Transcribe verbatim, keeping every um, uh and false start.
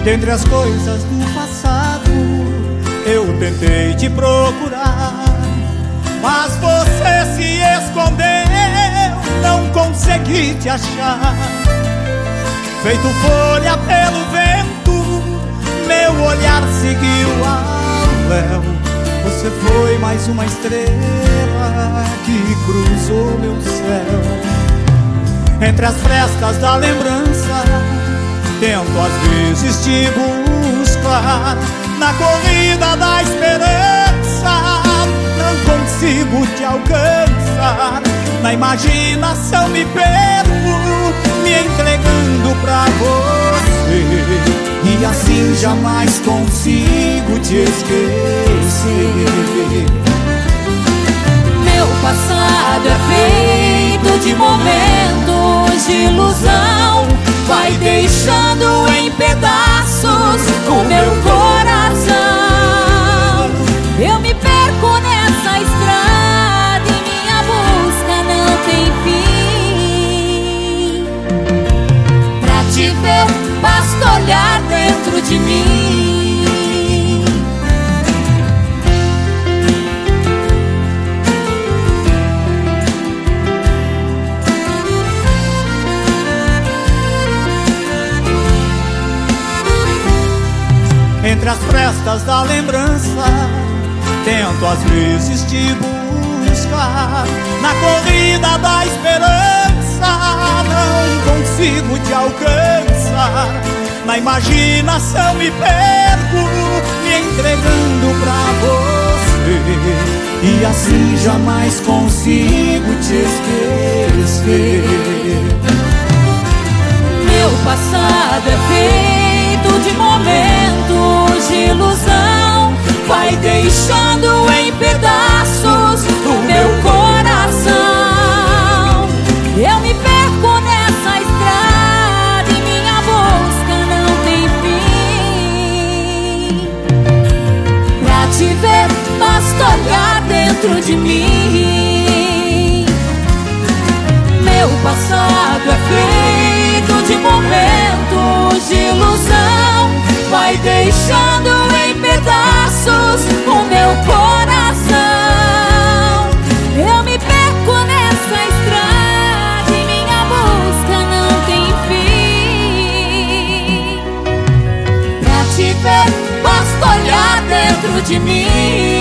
Dentre as coisas do passado eu tentei te procurar, mas você se escondeu, não consegui te achar. Feito folha pelo vento, meu olhar seguiu ao léu. Você foi mais uma estrela que cruzou meu céu. Entre as frestas da lembrança tento às vezes te buscar, na corrida da esperança não consigo te alcançar. Na imaginação me perco, me entregando pra você, e assim jamais consigo te esquecer. Meu passado é feito de momentos de ilusão, vai deixando em pedaços o meu coração. Eu me perco nessa estrada e minha busca não tem fim. Pra te ver basta olhar dentro de mim. Entre as frestas da lembrança tento às vezes te buscar, na corrida da esperança não consigo te alcançar. Na imaginação me perco, me entregando pra você, e assim jamais consigo te esquecer. Meu passado é feito de momentos de ilusão, vai deixando em pedaços o meu coração. Eu me perco nessa estrada e minha busca não tem fim. Pra te ver basta olhar dentro de mim. Meu passado é feito de momentos de ilusão, vai deixando em pedaços o meu coração. Eu me perco nessa estrada e minha busca não tem fim. Pra te ver basta olhar dentro de mim.